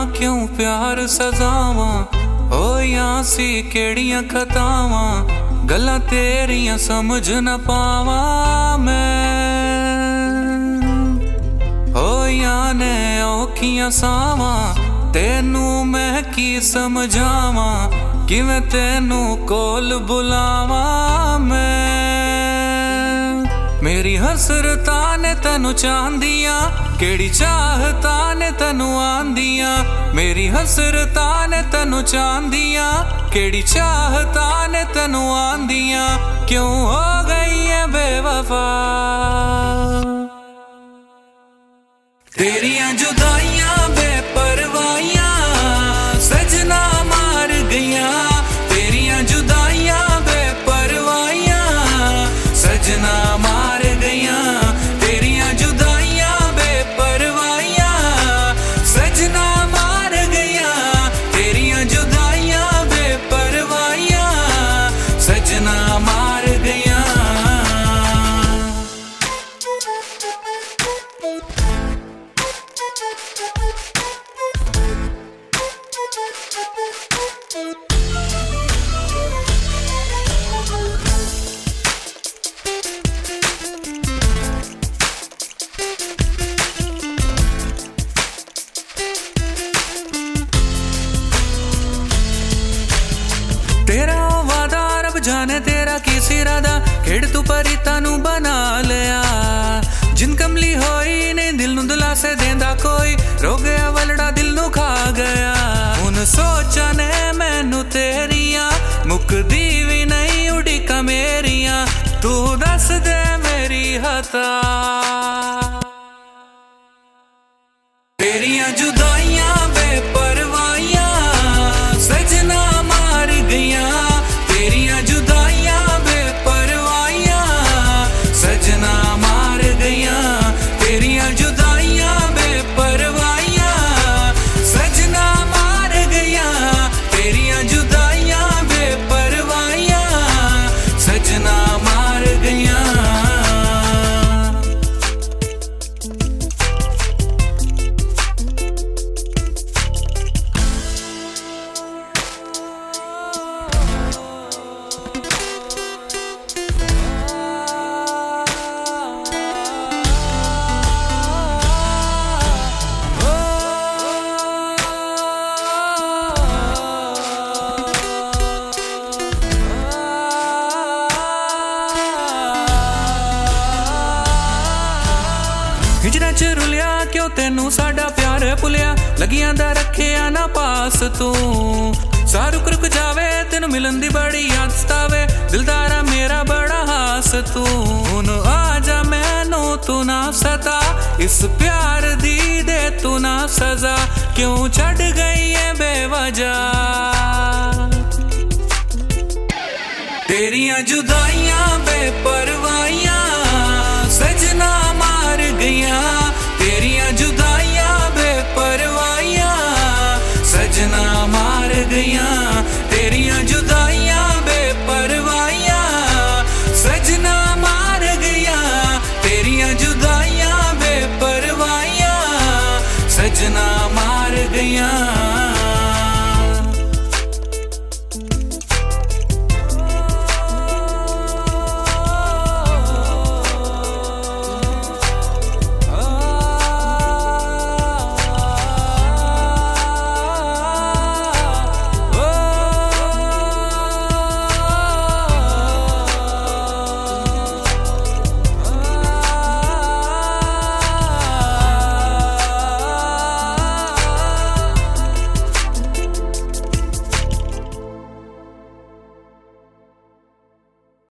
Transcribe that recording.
क्यों प्यार सजावां होया सी केड़ियां खतावां गल्लां तेरियां समझ न पावां मैं होया ने औखियां सावां तेनू मैं की समझावां किवें तेनू कोल बुलावां मैं मेरी हसरतां ने तैनू चाहंदियां केड़ी चाहता ने तैनू आंदियां मेरी हसरतां ने तैनू चाहंदियां केड़ी चाहता ने तैनू आंदियां क्यों हो गई है बेवफा तेरियां जुदाइयां बेपरवाहियां सजना मार गईयां तेरियां जुदाइयां बेपरवाहियां सजना मार गईयां तेरियां जुदाइयां बेपरवाहियां सजना मार गईयां तेरियां जुदाइयां बेपरवाहियां सजना मार गईयां तेरा वादा रब जाने तेरा किस इरादा खेड़ तू परी तानू बना लिया जिन कमली होई नहीं दिल नू दिलासे देंदा कोई रो गया वलड़ा दिल नू खा गया हुन सोचा ने मैनू तेरियां मुकदी भी नहीं उड़ीका मेरियां तू दस दे मेरी हता तेरियां जुदाइयां बेपरवाहियां सजना मार गईयां तेरियां जुदाइयां बेपरवाहियां सजना मार गईयां तेरियां जुदाइयां बेपरवाहियां सजना मार गईयां तेरियां जुदाइयां बेपरवाहियां सजना मार गईयां हिजरा च रुलिया क्यों तेनू साडा प्यार भुलिया लगियां दा रखिया ना पास तू सा रुक रुक जावे तेनू मिलन दी बड़ी याद सतावे दिलदारा मेरा बड़ा हास तू हुन आजा मैनू तू ना सता इस प्यार दी दे तू ना सजा क्यों छड़ गई है बेवजह तेरियां जुदाइयां बेपरवाहियां सजना मार गईयां तेरियां जुदाइयां बेपरवाहियां सजना मार गईयां तेरियां